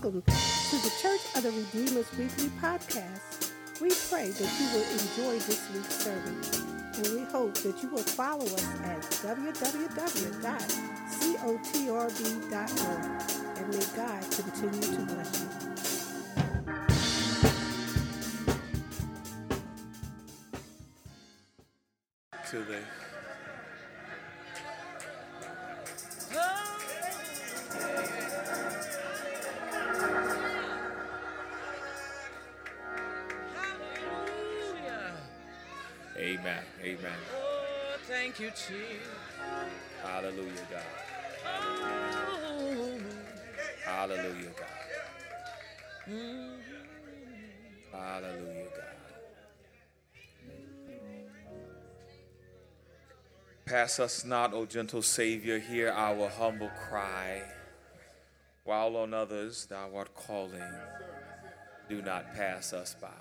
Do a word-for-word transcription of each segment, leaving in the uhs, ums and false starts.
Welcome to the Church of the Redeemer's Weekly Podcast. We pray that you will enjoy this week's sermon, and we hope that you will follow us at w w w dot cotrb dot org, and may God continue to bless you. To the Amen. Amen. Oh, thank you, Jesus. Hallelujah, God. Oh. Hallelujah, God. Mm-hmm. Hallelujah, God. Pass us not, O gentle Savior, hear our humble cry. While on others thou art calling, do not pass us by.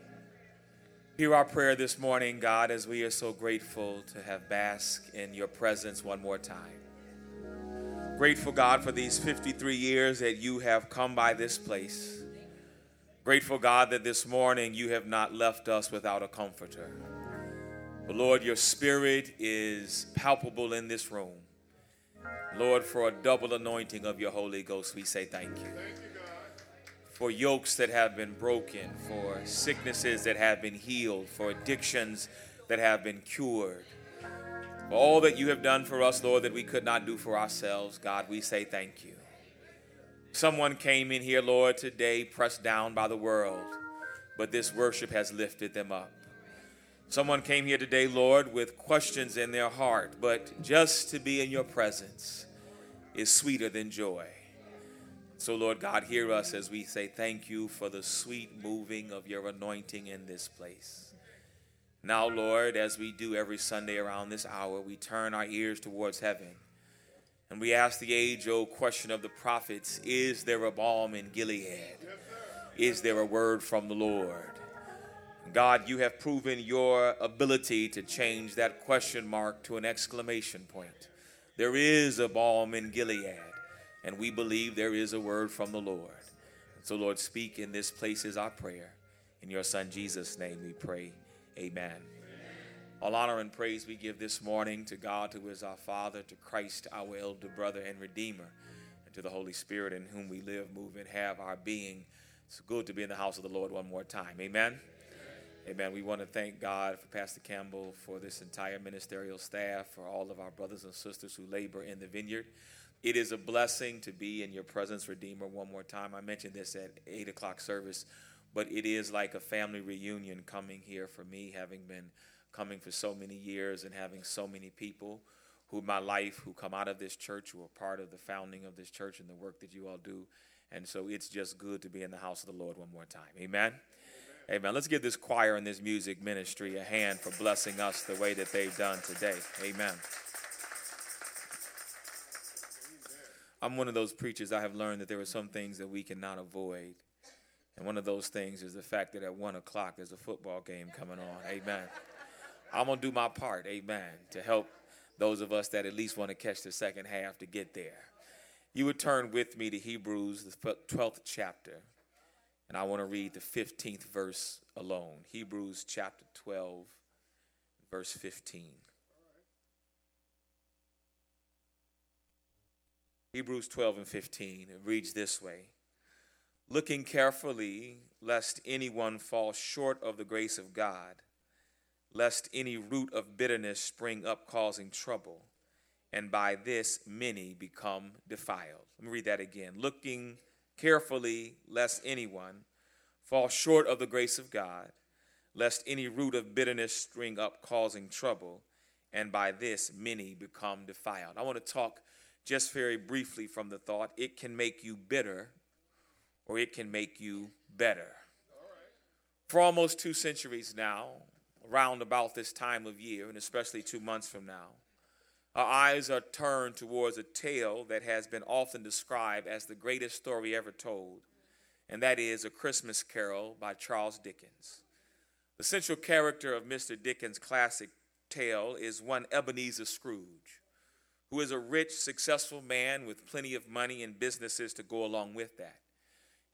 Hear our prayer this morning, God, as we are so grateful to have basked in your presence one more time. Grateful, God, for these fifty-three years that you have come by this place. Grateful, God, that this morning you have not left us without a comforter. But Lord, your spirit is palpable in this room. Lord, for a double anointing of your Holy Ghost, we say thank you. For yokes that have been broken, for sicknesses that have been healed, for addictions that have been cured. For all that you have done for us, Lord, that we could not do for ourselves, God, we say thank you. Someone came in here, Lord, today pressed down by the world, but this worship has lifted them up. Someone came here today, Lord, with questions in their heart, but just to be in your presence is sweeter than joy. So, Lord God, hear us as we say thank you for the sweet moving of your anointing in this place. Now, Lord, as we do every Sunday around this hour, we turn our ears towards heaven, and we ask the age-old question of the prophets, is there a balm in Gilead? Is there a word from the Lord? God, you have proven your ability to change that question mark to an exclamation point. There is a balm in Gilead, and we believe there is a word from the Lord. So, Lord, speak in this place is our prayer. In your Son, Jesus' name, we pray. Amen. Amen. All honor and praise we give this morning to God, who is our Father, to Christ, our elder brother and Redeemer, and to the Holy Spirit, in whom we live, move, and have our being. It's good to be in the house of the Lord one more time. Amen. Amen. We want to thank God for Pastor Campbell, for this entire ministerial staff, for all of our brothers and sisters who labor in the vineyard. It is a blessing to be in your presence, Redeemer, one more time. I mentioned this at eight o'clock service, but it is like a family reunion coming here for me, having been coming for so many years and having so many people who in my life who come out of this church, who are part of the founding of this church and the work that you all do. And so it's just good to be in the house of the Lord one more time. Amen. Amen. Let's give this choir and this music ministry a hand for blessing us the way that they've done today. Amen. I'm one of those preachers. I have learned that there are some things that we cannot avoid. And one of those things is the fact that at one o'clock there's a football game coming on. Amen. I'm going to do my part, amen, to help those of us that at least want to catch the second half to get there. You would turn with me to Hebrews, the twelfth chapter. And I want to read the fifteenth verse alone. Hebrews chapter twelve, verse fifteen. Hebrews twelve and fifteen. It reads this way. Looking carefully, lest anyone fall short of the grace of God, lest any root of bitterness spring up causing trouble, and by this many become defiled. Let me read that again. Looking carefully, lest anyone fall short of the grace of God, lest any root of bitterness spring up causing trouble, and by this many become defiled. I want to talk just very briefly from the thought, it can make you bitter or it can make you better. For almost two centuries now, around about this time of year, and especially two months from now, our eyes are turned towards a tale that has been often described as the greatest story ever told, and that is A Christmas Carol by Charles Dickens. The central character of Mister Dickens' classic tale is one Ebenezer Scrooge, who is a rich, successful man with plenty of money and businesses to go along with that.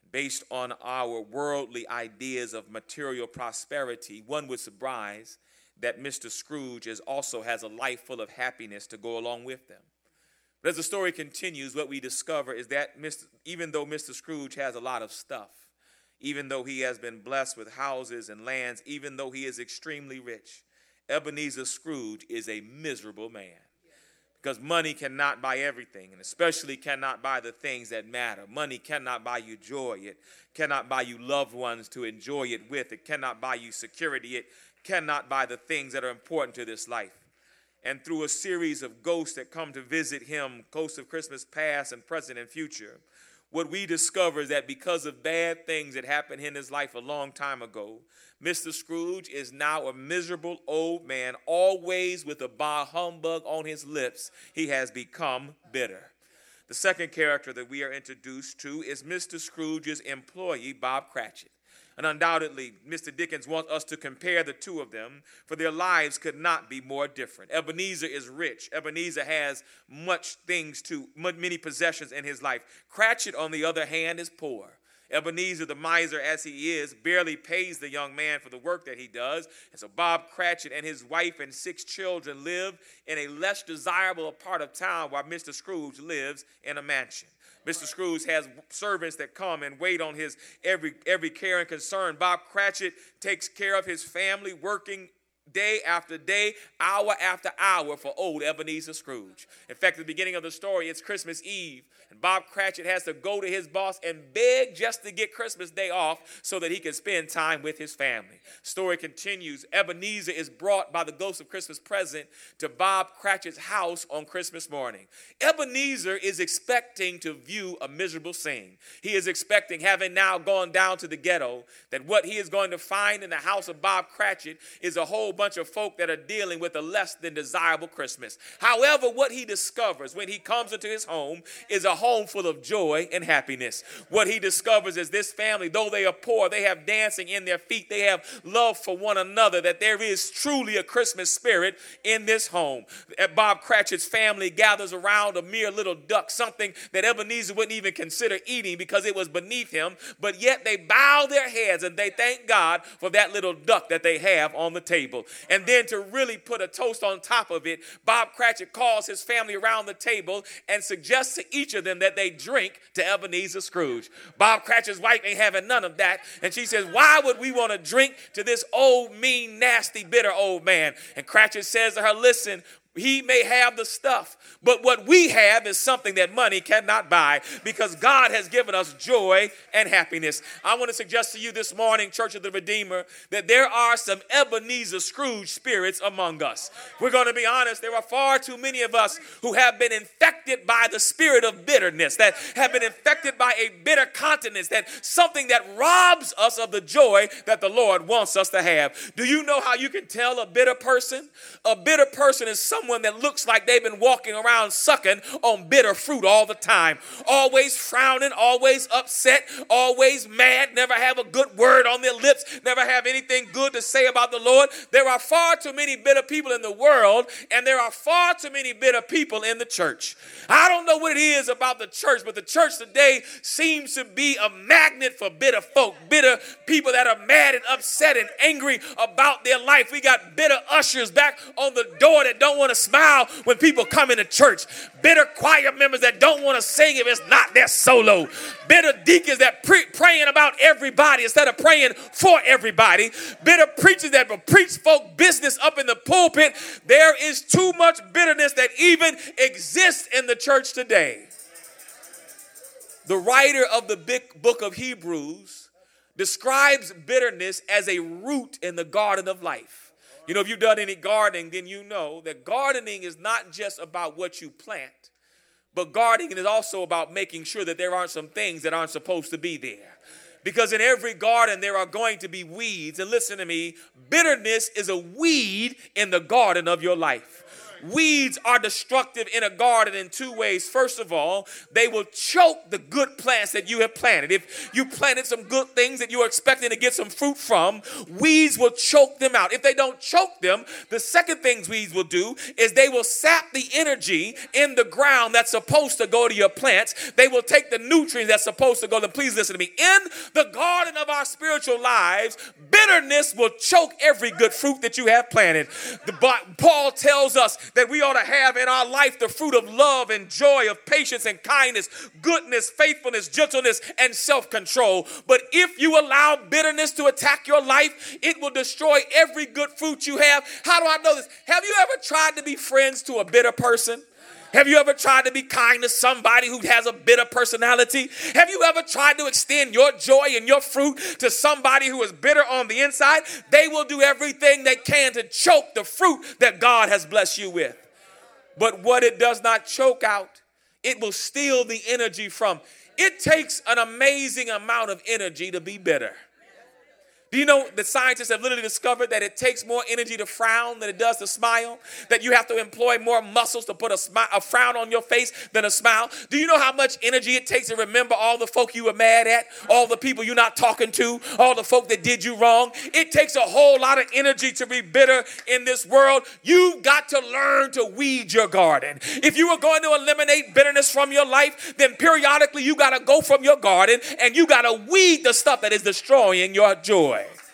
based on our worldly ideas of material prosperity, one would surprise that Mister Scrooge is also has a life full of happiness to go along with them. But as the story continues, what we discover is that Mister even though Mister Scrooge has a lot of stuff, even though he has been blessed with houses and lands, even though he is extremely rich, Ebenezer Scrooge is a miserable man. Because money cannot buy everything, and especially cannot buy the things that matter. Money cannot buy you joy. It cannot buy you loved ones to enjoy it with. It cannot buy you security. It cannot buy the things that are important to this life. And through a series of ghosts that come to visit him, ghosts of Christmas past and present and future, what we discover is that because of bad things that happened in his life a long time ago, Mister Scrooge is now a miserable old man, always with a bah humbug on his lips. He has become bitter. The second character that we are introduced to is Mister Scrooge's employee, Bob Cratchit. And undoubtedly, Mister Dickens wants us to compare the two of them, for their lives could not be more different. Ebenezer is rich. Ebenezer has much things to, many possessions in his life. Cratchit, on the other hand, is poor. Ebenezer, the miser as he is, barely pays the young man for the work that he does. And so Bob Cratchit and his wife and six children live in a less desirable part of town, while Mister Scrooge lives in a mansion. Mister Scrooge has servants that come and wait on his every every care and concern. Bob Cratchit takes care of his family, working day after day, hour after hour for old Ebenezer Scrooge. In fact, at the beginning of the story, it's Christmas Eve, and Bob Cratchit has to go to his boss and beg just to get Christmas Day off so that he can spend time with his family. Story continues. Ebenezer is brought by the ghost of Christmas present to Bob Cratchit's house on Christmas morning. Ebenezer is expecting to view a miserable scene. He is expecting, having now gone down to the ghetto, that what he is going to find in the house of Bob Cratchit is a whole bunch of folk that are dealing with a less than desirable Christmas. However, what he discovers when he comes into his home is a home full of joy and happiness. What he discovers is this family, though they are poor, they have dancing in their feet, they have love for one another, that there is truly a Christmas spirit in this home. Bob Cratchit's family gathers around a mere little duck, something that Ebenezer wouldn't even consider eating because it was beneath him, but yet they bow their heads and they thank God for that little duck that they have on the table. And then to really put a toast on top of it, Bob Cratchit calls his family around the table and suggests to each of them that they drink to Ebenezer Scrooge. Bob Cratchit's wife ain't having none of that. And she says, why would we want to drink to this old, mean, nasty, bitter old man? And Cratchit says to her, listen, he may have the stuff, but what we have is something that money cannot buy, because God has given us joy and happiness. I want to suggest to you this morning, Church of the Redeemer, that there are some Ebenezer Scrooge spirits among us. We're going to be honest. There are far too many of us who have been infected by the spirit of bitterness, that have been infected by a bitter continence, that something that robs us of the joy that the Lord wants us to have. Do you know how you can tell a bitter person? A bitter person is someone that looks like they've been walking around sucking on bitter fruit all the time, always frowning, always upset, always mad, never have a good word on their lips, never have anything good to say about the Lord. There are far too many bitter people in the world, and there are far too many bitter people in the church. I don't know what it is about the church, but the church today seems to be a magnet for bitter folk, bitter people that are mad and upset and angry about their life. We got bitter ushers back on the door that don't want to smile when people come into church. Bitter choir members that don't want to sing if it's not their solo. Bitter deacons that pre- praying about everybody instead of praying for everybody. Bitter preachers that will preach folk business up in the pulpit. There is too much bitterness that even exists in the church today. The writer of the big book of Hebrews describes bitterness as a root in the garden of life. You know, if you've done any gardening, then you know that gardening is not just about what you plant, but gardening is also about making sure that there aren't some things that aren't supposed to be there. Because in every garden, there are going to be weeds. And listen to me, bitterness is a weed in the garden of your life. Weeds are destructive in a garden in two ways. First of all, they will choke the good plants that you have planted. If you planted some good things that you are expecting to get some fruit from, weeds will choke them out. If they don't choke them, the second thing weeds will do is they will sap the energy in the ground that's supposed to go to your plants. They will take the nutrients that's supposed to go to them. Please listen to me. In the garden of our spiritual lives, bitterness will choke every good fruit that you have planted. The, Paul tells us that we ought to have in our life the fruit of love and joy, of patience and kindness, goodness, faithfulness, gentleness, and self-control. But if you allow bitterness to attack your life, it will destroy every good fruit you have. How do I know this? Have you ever tried to be friends to a bitter person? Have you ever tried to be kind to somebody who has a bitter personality? Have you ever tried to extend your joy and your fruit to somebody who is bitter on the inside? They will do everything they can to choke the fruit that God has blessed you with. But what it does not choke out, it will steal the energy from. It takes an amazing amount of energy to be bitter. Do you know that scientists have literally discovered that it takes more energy to frown than it does to smile? That you have to employ more muscles to put a, smi- a frown on your face than a smile? Do you know how much energy it takes to remember all the folk you were mad at, all the people you're not talking to, all the folk that did you wrong? It takes a whole lot of energy to be bitter in this world. You've got to learn to weed your garden. If you are going to eliminate bitterness from your life, then periodically you got to go from your garden and you got to weed the stuff that is destroying your joy.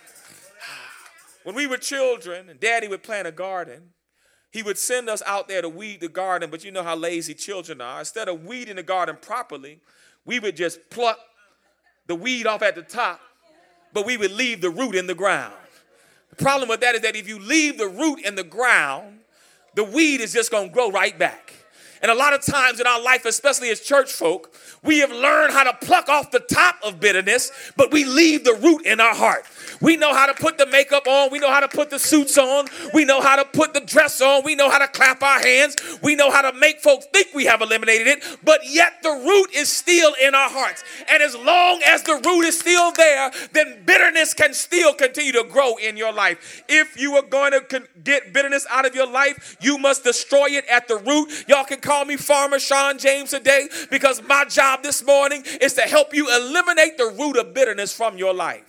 When we were children and Daddy would plant a garden, he would send us out there to weed the garden, but you know how lazy children are. Instead of weeding the garden properly, we would just pluck the weed off at the top, but we would leave the root in the ground. The problem with that is that if you leave the root in the ground, the weed is just going to grow right back. And a lot of times in our life, especially as church folk, we have learned how to pluck off the top of bitterness, but we leave the root in our heart. We know how to put the makeup on. We know how to put the suits on. We know how to put the dress on. We know how to clap our hands. We know how to make folks think we have eliminated it, but yet the root is still in our hearts. And as long as the root is still there, then bitterness can still continue to grow in your life. If you are going to con- get bitterness out of your life, you must destroy it at the root. Y'all can call me Farmer Sean James today because my job this morning is to help you eliminate the root of bitterness from your life.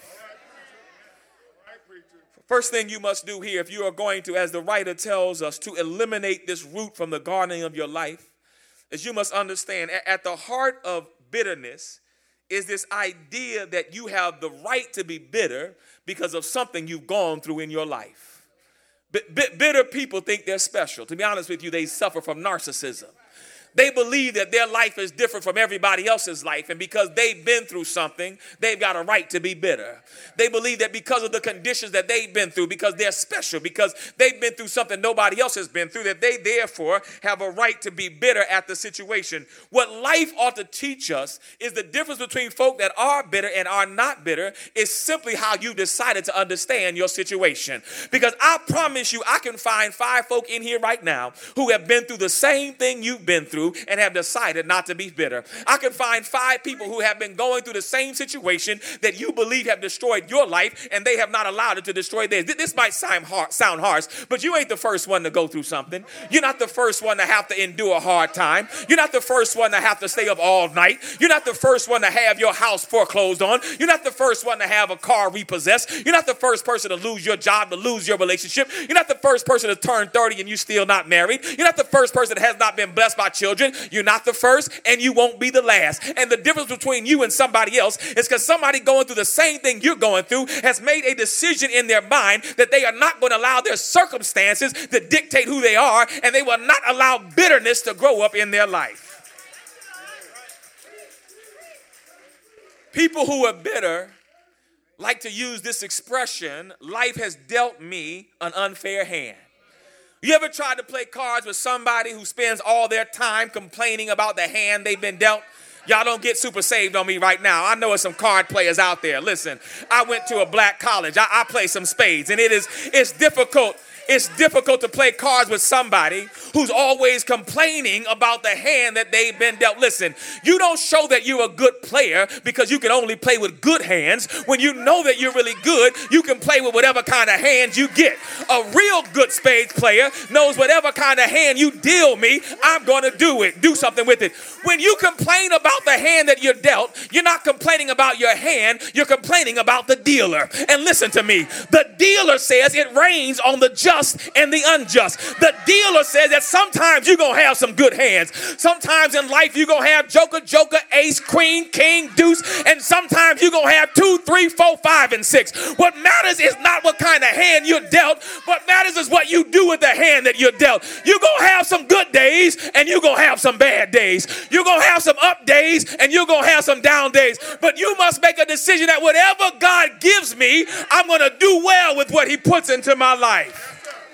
First thing you must do here, if you are going to, as the writer tells us, to eliminate this root from the gardening of your life, is you must understand at the heart of bitterness is this idea that you have the right to be bitter because of something you've gone through in your life. B- b- bitter people think they're special. To be honest with you, they suffer from narcissism. They believe that their life is different from everybody else's life, and because they've been through something, they've got a right to be bitter. They believe that because of the conditions that they've been through, because they're special, because they've been through something nobody else has been through, that they therefore have a right to be bitter at the situation. What life ought to teach us is the difference between folk that are bitter and are not bitter is simply how you decided to understand your situation. Because I promise you, I can find five folk in here right now who have been through the same thing you've been through and have decided not to be bitter. I can find five people who have been going through the same situation that you believe have destroyed your life, and they have not allowed it to destroy theirs. This might sound harsh, but you ain't the first one to go through something. You're not the first one to have to endure a hard time. You're not the first one to have to stay up all night. You're not the first one to have your house foreclosed on. You're not the first one to have a car repossessed. You're not the first person to lose your job, to lose your relationship. You're not the first person to turn thirty and you still not married. You're not the first person that has not been blessed by children. You're not the first, and you won't be the last. And the difference between you and somebody else is because somebody going through the same thing you're going through has made a decision in their mind that they are not going to allow their circumstances to dictate who they are, and they will not allow bitterness to grow up in their life. People who are bitter like to use this expression, life has dealt me an unfair hand. You ever tried to play cards with somebody who spends all their time complaining about the hand they've been dealt? Y'all don't get super saved on me right now. I know there's some card players out there. Listen, I went to a black college. I, I play some spades, and it is it's difficult. It's difficult to play cards with somebody who's always complaining about the hand that they've been dealt. Listen, you don't show that you're a good player because you can only play with good hands. When you know that you're really good, you can play with whatever kind of hands you get. A real good spades player knows whatever kind of hand you deal me, I'm going to do it, do something with it. When you complain about the hand that you're dealt, you're not complaining about your hand, you're complaining about the dealer. And listen to me, the dealer says it rains on the just and the unjust. The dealer says that sometimes you're going to have some good hands. Sometimes in life you're going to have joker, joker, ace, queen, king, deuce, and sometimes you're going to have two, three, four, five, and six. What matters is not what kind of hand you're dealt. What matters is what you do with the hand that you're dealt. You're going to have some good days and you're going to have some bad days. You're going to have some up days and you're going to have some down days. But you must make a decision that whatever God gives me, I'm going to do well with what he puts into my life.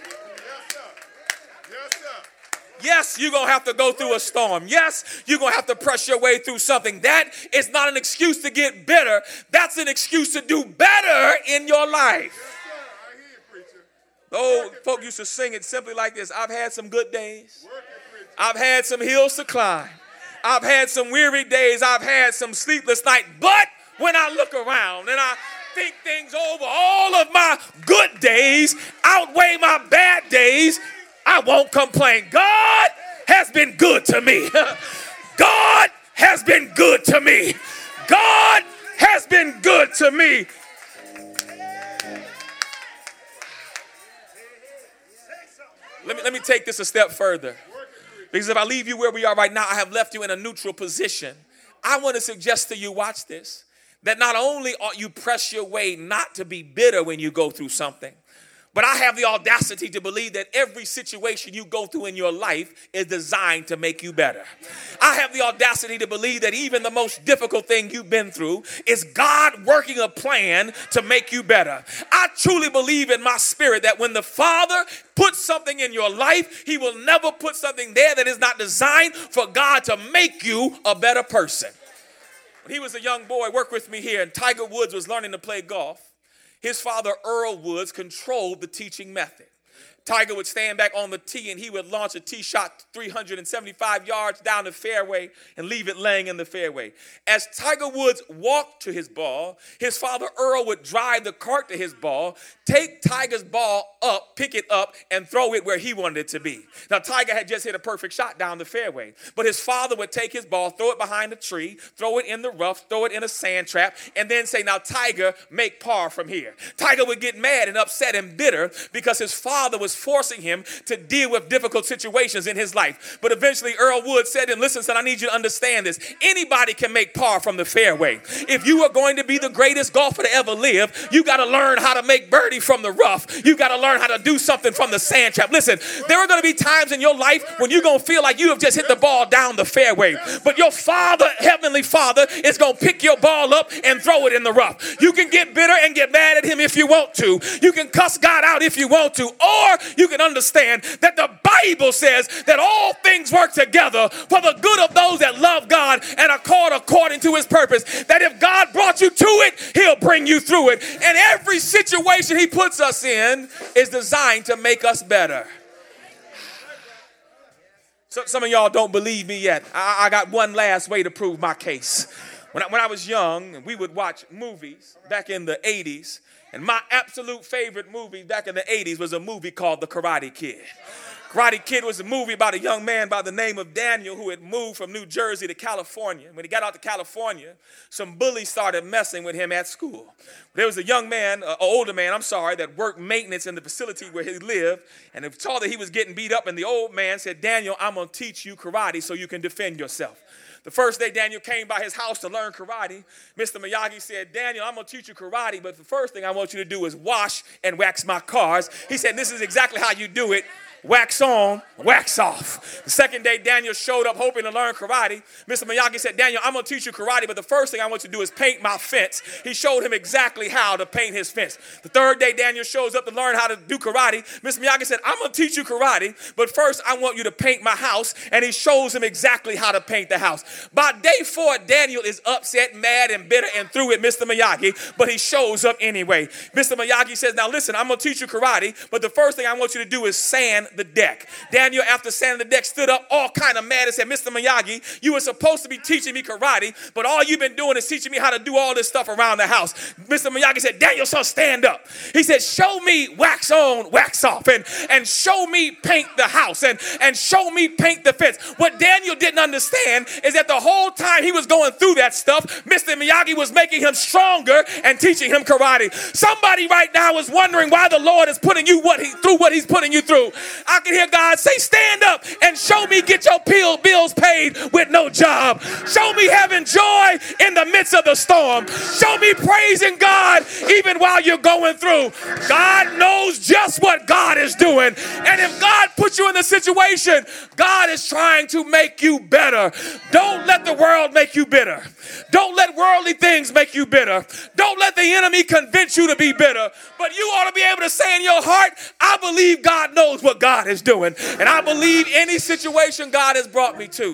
Yes, you're going to have to go through a storm. Yes, you're going to have to press your way through something. That is not an excuse to get bitter. That's an excuse to do better in your life. The old folk used to sing it simply like this. I've had some good days. I've had some hills to climb. I've had some weary days. I've had some sleepless nights. But when I look around and I think things over, all of my good days outweigh my bad days, I won't complain. God has been good to me. God has been good to me. God has been good to me. Let me, let me take this a step further. Because if I leave you where we are right now, I have left you in a neutral position. I want to suggest to you, watch this, that not only ought you press your way not to be bitter when you go through something, but I have the audacity to believe that every situation you go through in your life is designed to make you better. I have the audacity to believe that even the most difficult thing you've been through is God working a plan to make you better. I truly believe in my spirit that when the Father puts something in your life, he will never put something there that is not designed for God to make you a better person. When he was a young boy, work with me here, and Tiger Woods was learning to play golf. His father, Earl Woods, controlled the teaching method. Tiger would stand back on the tee and he would launch a tee shot three hundred seventy-five yards down the fairway and leave it laying in the fairway. As Tiger Woods walked to his ball, his father Earl would drive the cart to his ball, take Tiger's ball up, pick it up, and throw it where he wanted it to be. Now, Tiger had just hit a perfect shot down the fairway, but his father would take his ball, throw it behind a tree, throw it in the rough, throw it in a sand trap, and then say, now, Tiger, make par from here. Tiger would get mad and upset and bitter because his father was forcing him to deal with difficult situations in his life. But eventually Earl Woods said to him, listen, son, I need you to understand this. Anybody can make par from the fairway. If you are going to be the greatest golfer to ever live, you got to learn how to make birdie from the rough. You got to learn how to do something from the sand trap. Listen, there are going to be times in your life when you're going to feel like you have just hit the ball down the fairway. But your Father, Heavenly Father, is going to pick your ball up and throw it in the rough. You can get bitter and get mad at him if you want to. You can cuss God out if you want to. Or you can understand that the Bible says that all things work together for the good of those that love God and are called according to his purpose. That if God brought you to it, he'll bring you through it. And every situation he puts us in is designed to make us better. So, some of y'all don't believe me yet. I, I got one last way to prove my case. When I, when I was young, we would watch movies back in the eighties. And my absolute favorite movie back in the eighties was a movie called The Karate Kid. Karate Kid was a movie about a young man by the name of Daniel who had moved from New Jersey to California. When he got out to California, some bullies started messing with him at school. There was a young man, an older man, I'm sorry, that worked maintenance in the facility where he lived, and they saw that he was getting beat up, and the old man said, Daniel, I'm going to teach you karate so you can defend yourself. The first day Daniel came by his house to learn karate, Mister Miyagi said, Daniel, I'm going to teach you karate, but the first thing I want you to do is wash and wax my cars. He said, this is exactly how you do it. wax on, wax off. The second day, Daniel showed up hoping to learn karate. Mister Miyagi said, Daniel, I'm going to teach you karate, but the first thing I want you to do is paint my fence. He showed him exactly how to paint his fence. The third day, Daniel shows up to learn how to do karate. Mister Miyagi said, I'm going to teach you karate, but first I want you to paint my house. And he shows him exactly how to paint the house. By day four, Daniel is upset, mad, and bitter and through with Mister Miyagi, but he shows up anyway. Mister Miyagi says, now listen, I'm going to teach you karate, but the first thing I want you to do is sand the deck. Daniel, after sanding the deck, stood up all kind of mad and said, Mister Miyagi, you were supposed to be teaching me karate, but all you've been doing is teaching me how to do all this stuff around the house. Mister Miyagi said, Daniel, son, stand up. He said, show me wax on, wax off, and, and show me paint the house, and, and show me paint the fence. What Daniel didn't understand is that the whole time he was going through that stuff, Mister Miyagi was making him stronger and teaching him karate. Somebody right now is wondering why the Lord is putting you what he, through what he's putting you through. I can hear God say, stand up and show me get your bills paid with no job. Show me having joy in the midst of the storm. Show me praising God even while you're going through. God knows just what God is doing. And if God puts you in the situation, God is trying to make you better. Don't let the world make you bitter. Don't let worldly things make you bitter. Don't let the enemy convince you to be bitter. But you ought to be able to say in your heart, I believe God knows what God is doing. And I believe any situation God has brought me to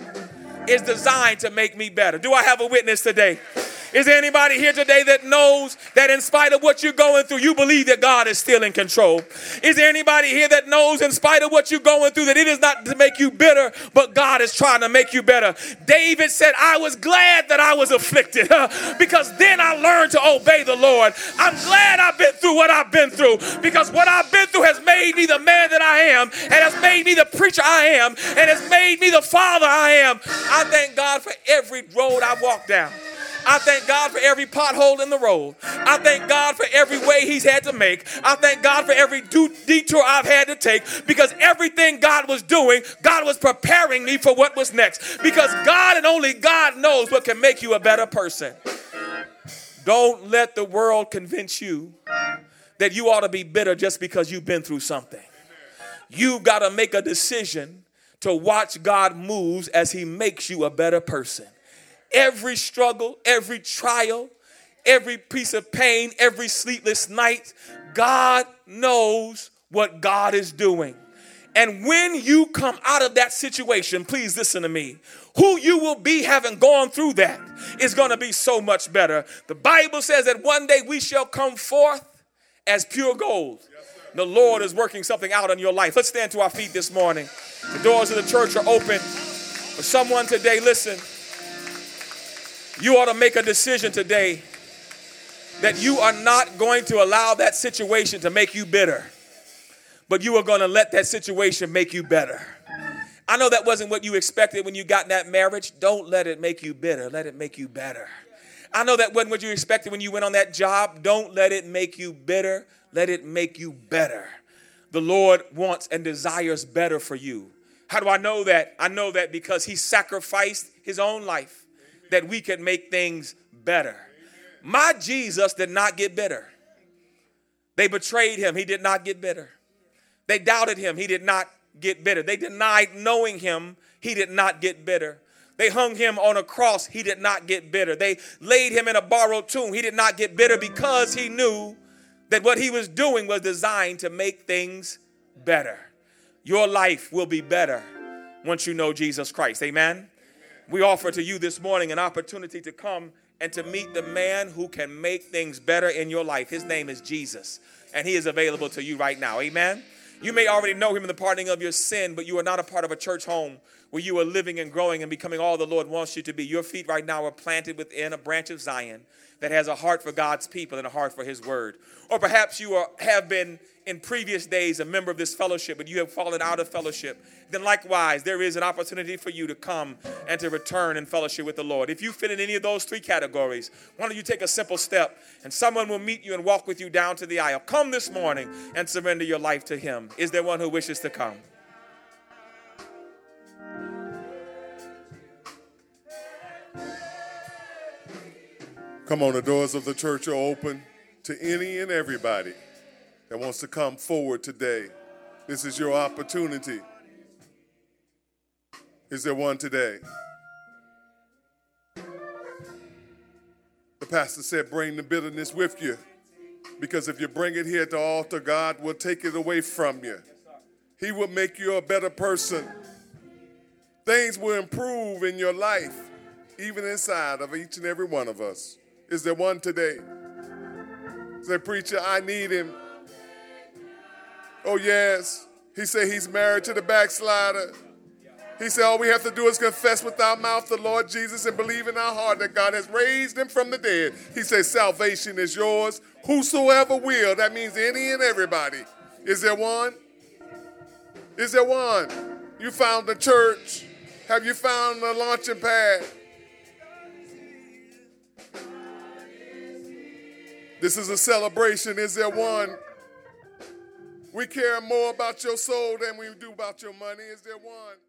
is designed to make me better. Do I have a witness today? Is there anybody here today that knows that in spite of what you're going through, you believe that God is still in control? Is there anybody here that knows in spite of what you're going through that it is not to make you bitter, but God is trying to make you better? David said, I was glad that I was afflicted uh, because then I learned to obey the Lord. I'm glad I've been through what I've been through because what I've been through has made me the man that I am and has made me the preacher I am and has made me the father I am. I thank God for every road I walk down. I thank God for every pothole in the road. I thank God for every way he's had to make. I thank God for every detour I've had to take because everything God was doing, God was preparing me for what was next because God and only God knows what can make you a better person. Don't let the world convince you that you ought to be bitter just because you've been through something. You've got to make a decision to watch God moves as he makes you a better person. Every struggle, every trial, every piece of pain, every sleepless night, God knows what God is doing. And when you come out of that situation, please listen to me, who you will be having gone through that is going to be so much better. The Bible says that one day we shall come forth as pure gold. The Lord is working something out in your life. Let's stand to our feet this morning. The doors of the church are open. For someone today, listen. You ought to make a decision today that you are not going to allow that situation to make you bitter, but you are going to let that situation make you better. I know that wasn't what you expected when you got in that marriage. Don't let it make you bitter. Let it make you better. I know that wasn't what you expected when you went on that job. Don't let it make you bitter. Let it make you better. The Lord wants and desires better for you. How do I know that? I know that because he sacrificed his own life that we could make things better. My Jesus did not get bitter. They betrayed him. He did not get bitter. They doubted him. He did not get bitter. They denied knowing him. He did not get bitter. They hung him on a cross. He did not get bitter. They laid him in a borrowed tomb. He did not get bitter because he knew that what he was doing was designed to make things better. Your life will be better once you know Jesus Christ. Amen. We offer to you this morning an opportunity to come and to meet the man who can make things better in your life. His name is Jesus, and he is available to you right now. Amen. You may already know him in the pardoning of your sin, but you are not a part of a church home where you are living and growing and becoming all the Lord wants you to be. Your feet right now are planted within a branch of Zion that has a heart for God's people and a heart for his word. Or perhaps you are, have been in previous days a member of this fellowship, but you have fallen out of fellowship. Then likewise, there is an opportunity for you to come and to return and fellowship with the Lord. If you fit in any of those three categories, why don't you take a simple step and someone will meet you and walk with you down to the aisle. Come this morning and surrender your life to him. Is there one who wishes to come? Come on, the doors of the church are open to any and everybody that wants to come forward today This is your opportunity. Is there one today? The pastor said, bring the bitterness with you, because if you bring it here at the altar, God will take it away from you. He will make you a better person. Things will improve in your life, even inside of each and every one of us. Is there one today? Say, preacher, I need him. Oh, yes. He said he's married to the backslider. He said all we have to do is confess with our mouth the Lord Jesus and believe in our heart that God has raised him from the dead. He says salvation is yours. Whosoever will, that means any and everybody. Is there one? Is there one? You found the church. Have you found the launching pad? This is a celebration. Is there one? We care more about your soul than we do about your money. Is there one?